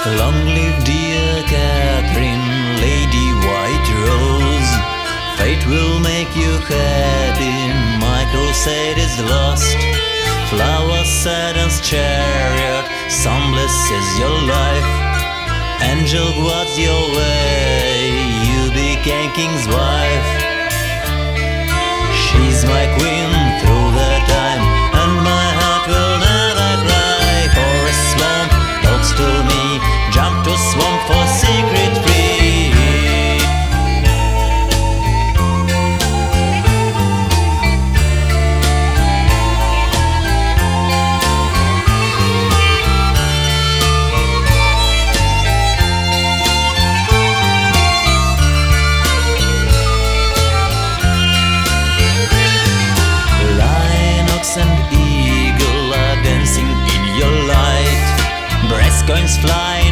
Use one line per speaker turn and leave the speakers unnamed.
Long live dear Catherine, Lady White Rose. Fate will make you happy, my crusade is lost. Flowers, Saturn's chariot, some blesses your life. Angel, what's your way? You became king's wife. She's my queen through the time, and my heart will never cry. For a swamp talks to me, jump to swamp for secret free. And eagle are dancing in your light. Brass coins fly